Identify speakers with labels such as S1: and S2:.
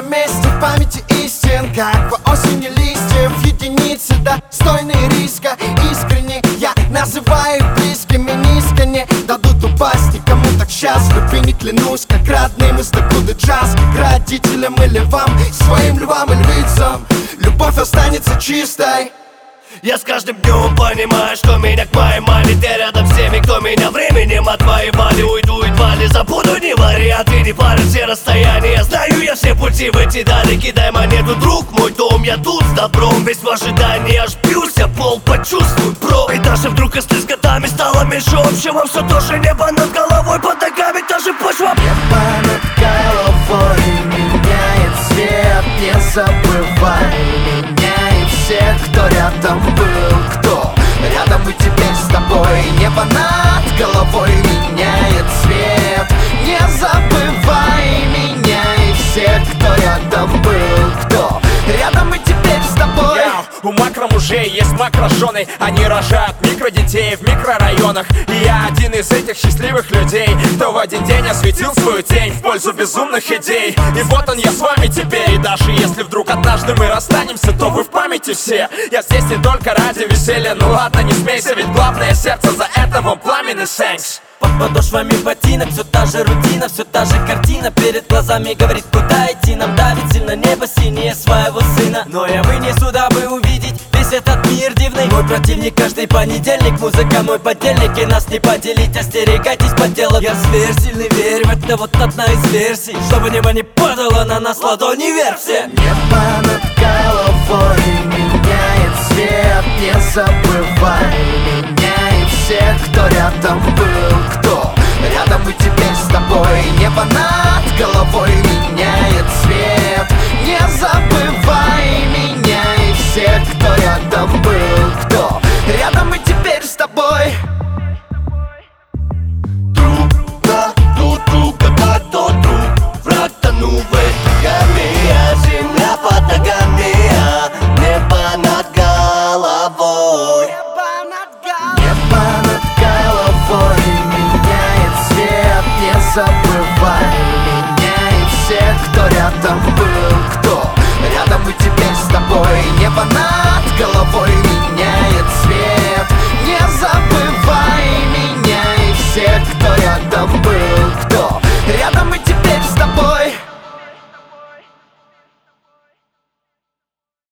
S1: вместе в памяти истин, как по осени листьев, единицы достойные риска. Искренне я называю их близкими, низко не дадут упасть никому так счастлив. И не клянусь, как родным из докуда джаз, как родителям или вам, своим львам и львицам. Любовь останется чистой.
S2: Я с каждым днем понимаю, что меня к моей маме. Ты рядом с теми, кто меня временем отвоевали. Уйду едва ли забуду, не вариант. И не пара, все расстояния. Знаю я все пути в эти дали. Кидай монету, друг мой дом, я тут с добром. Весь в ожидании, аж бьюсь, я пол почувствую, бро. И даже вдруг, если с годами стало меньше общего, все тоже небо над головой, под ногами даже почва.
S1: Небо над головой меняет цвет, не забывай, меняет всех, кто рядом был, кто рядом и теперь с тобой. Небо над головой меняет цвет, не забывай, меняет всех, кто рядом был, кто рядом и теперь с тобой.
S3: У макромужей есть макрожены, они рожают микродетей в микрорайонах. И я один из этих счастливых людей, кто в один день осветил свою тень в пользу безумных идей. И вот он, я с вами теперь. И даже если вдруг однажды мы расстанемся, то вы в памяти все. Я здесь не только ради веселья, ну ладно, не смейся, ведь главное сердце, за это вам пламенный thanks.
S4: Под подошвами ботинок все та же рутина, все та же картина перед глазами говорит, куда идти. Нам давит сильно небо синее своего сына, но я вынесу, дабы увидеть весь этот мир дивный. Мой противник каждый понедельник, музыка мой подельник, и нас не поделить, остерегайтесь подделок. Я зверь, сильный верь, в это вот одна из версий, чтобы небо не падало на нас ладони вверх все.
S1: Небо над головой меняет цвет, не забывай, меняет всех, кто рядом был, кто рядом и теперь с тобой. Небо над головой меняет цвет,